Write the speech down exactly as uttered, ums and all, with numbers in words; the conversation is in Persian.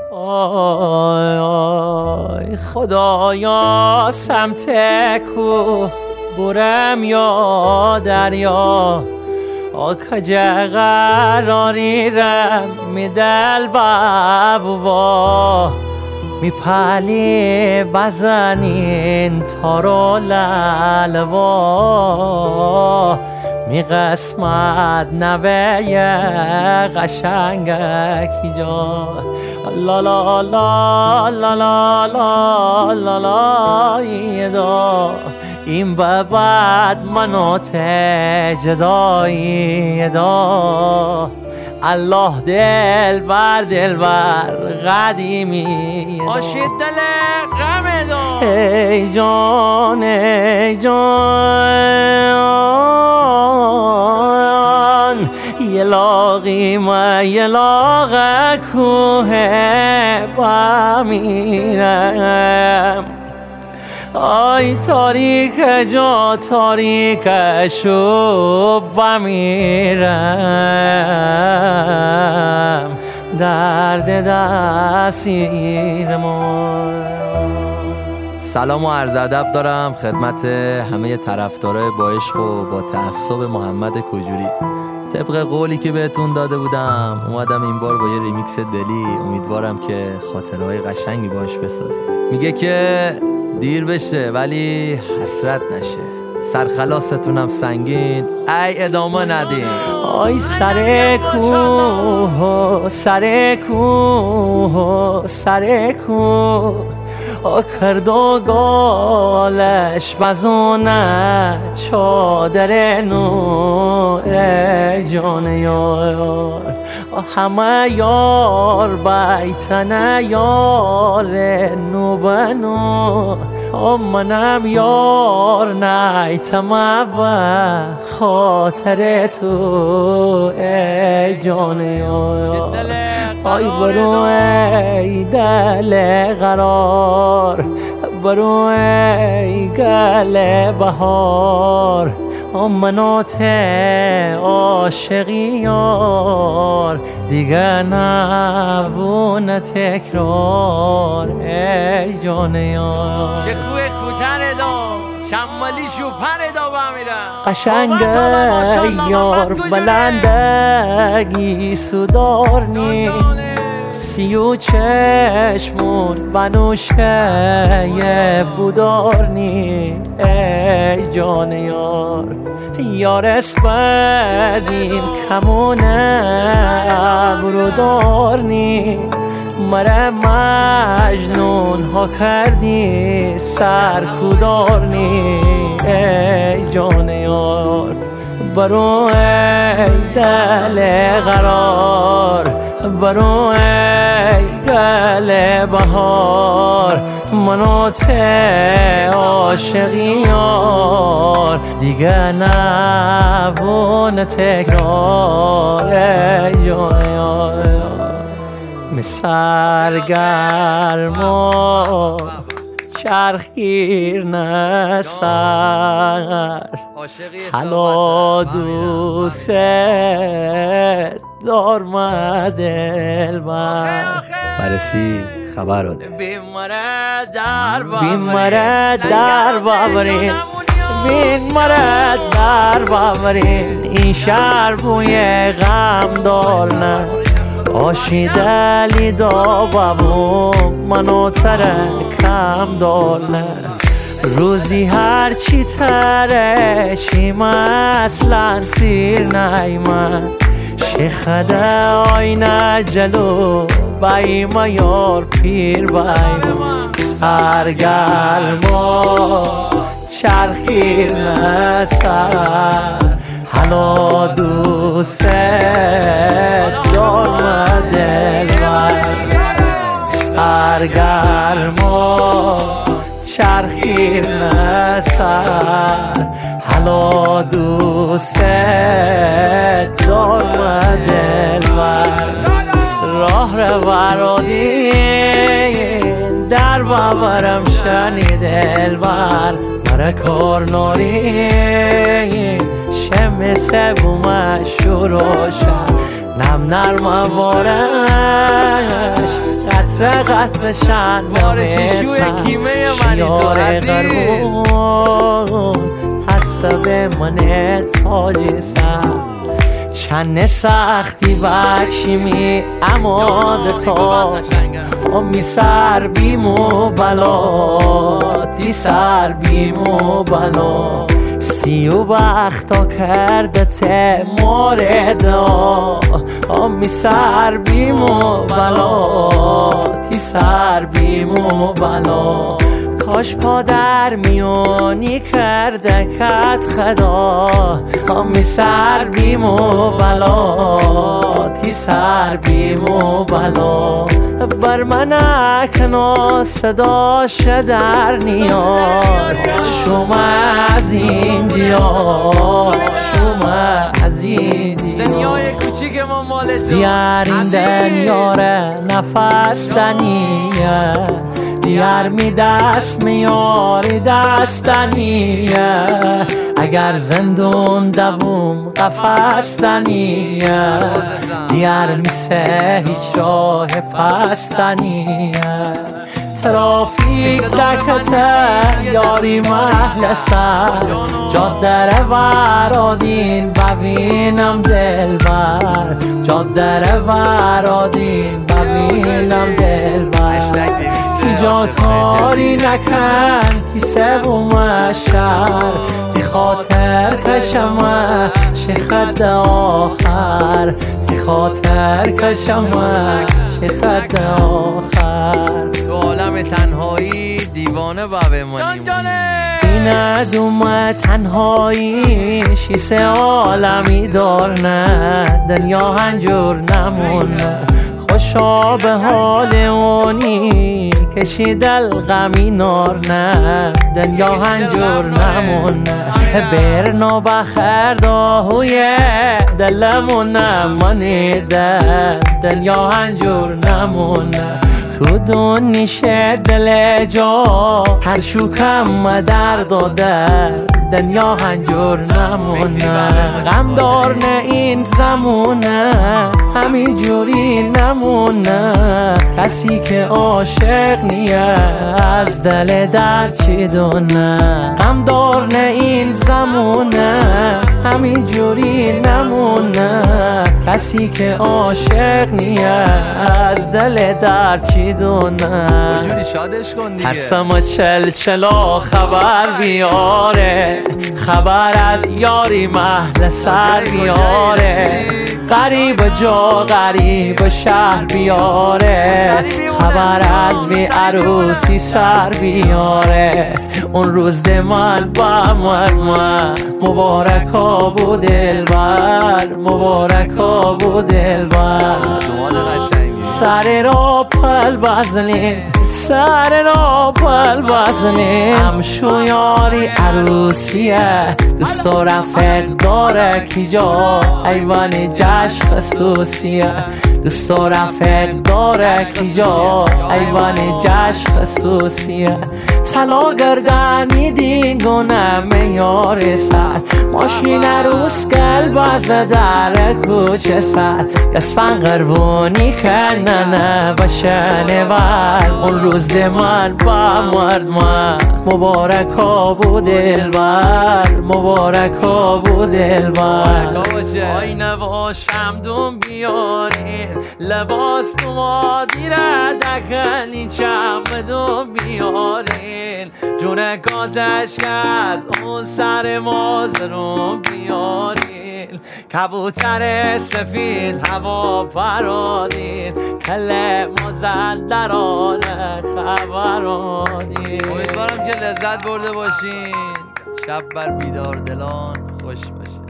آی آی خدایا سمت کو برم یا دریا آکجا قراری رم می دل بابوا می پلی بزنین تارو لالوا می قسمت نوه قشنگکی جا لا لا لا لا لا لا لا لا ایدا این به بعد منو جدایی دا الله دل بر دل بر قدیمی آشید دل غم دا ای جان ای جان یه لاغی ما یه لاغ کوه بمیرم آی تاریک جا تاریک شو بمیرم درد دستیر ما. سلام و عرض ادب دارم خدمت همه طرفدارای با عشق و با تعصب محمد کجوری. طبق قولی که بهتون داده بودم اومدم این بار با یه ریمیکس دلی، امیدوارم که خاطرهای قشنگی باش بسازید. میگه که دیر بشه ولی حسرت نشه، سرخلاستونم سنگین ای ادامه ندین. آی سر کوه سر کوه سر کوه آ کردو گالش بزونه چادر نو ای جان یار همه یار بیتنه یار نو بنو منم یار نیتم به خاطر تو ای جان یار آی برو ای دل قرار برو ای گل بهار منات عاشقی یار دیگه نبونه تکرار ای جان یار شکوه کوتر دا شمالی شوپر دا بمیرم قشنگ یار بلندگی سودارنی سیو چشمون بنوشه بودارنی ای جان یار یار اسپدیم کمونه ابرو دارنی مره مجنون ها کردی سرکودارنی ای جان یار برو ای دل قرار برو ای گل بهار منات عاشقی یار دیگه نبونه تکرار ای جان یار سرگرما چرخگیر نسر حالا دوست دار ما دل بر برسی خبر رو ده بین مره در بابرین بین مره در بابرین این شهر بوی غم دار نه آشی دلی دا بابو منو ترکم دارنه روزی هر چی ترشیم اصلا سیر نیمه شیخده آینه جلو بایمه یار پیر بایمه سرگرما چرخیر نسر حالا دوست دارم دل بر سرگرما چرخیر نسر حالا دوست دارم دل بر راه رو برادین در ببرم شنی دل بر مره کار ناری شم سبومش شروع شد نم نرم بارش قطر قطر شنم کیمه منی تو عزیز حسب من تاج سر چند سختی بکشیمی اماد تا امی سر بیم و بلا دی سر بیم و بلا سی و وقتا کرده ته موردا امی سر بیم و بلا دی سر بیم و بلا کاش پادر میونی کرده کت خدا امی سر بیم و بلا تی سر بیم و بلا بر من اکنا صداش در نیار شما از این دیار شما از این دیار دنیای کوچیک ما مال تو دیار این دنیاره نفس دنیه دیار می دست میاری دستنیه اگر زندون دوم قفستنیه دیار میسه هیچ راه پستنیه ترافیک دکته یاری محل سر جاده ورادین ببینم دلبر جاده ورادین ببینم دلبر کی جا کاری نکن تی سوم شهر تی خاطر کشمه شخد آخر تی خاطر کشمه شخد آخر تو عالم تنهایی دیوانه با بمانی این دوم تنهایی شیسه عالمی دار نه دنیا هنجور نمونه خوشا به حال اونی کشید الغمی نار نه دنیا هنجور نمونه برنا بخیر داهوی دلمون نمانیده دنیا هنجور نمونه تو دونیشه دل جا هر شوکم در داده دنیا هنجور نمونه غم دار نه این زمونه همین جوری نمونه کسی که عاشق نیه از دل در چی دونه غم دار نه این زمونه همین جوری نمونه کسی که عاشق نیه از دل در چی دونه شادش کن دیگه حسم چل چلا خبر بیاره خبر از یاری محل سر بیاره غریب جا غریب شهر بیاره خبر از بی عروسی سر بیاره اون روز ده من با مرمه مبارک ها بود دلبر مبارک ها بود دلبر سر را پل بزنین سر را پل بزنین همشو یاری عروسیه دوست و رفق داره کی جا ایوان جشن خصوصیه دوست و رفق داره کی جا ایوان جشن خصوصیه طلا گردنی دیگونه میار سر ماشین عروس گل بزه در کوچه سر گسفن قربونی کنه نه بشنه ور اون روز ده من با مرد من مبارک ها بود دلبر مبارک ها بود دلبر آینه و شمدون بیارین لباس تو مادیره دکنی چمدون بیارین جونه کاتش که از اون سر مازرون بیارین کبوتر سفید هوا پرادین کله مازندرانه خبرادین امیدوارم که لذت برده باشین شب بر بیدار دلان خوش باشه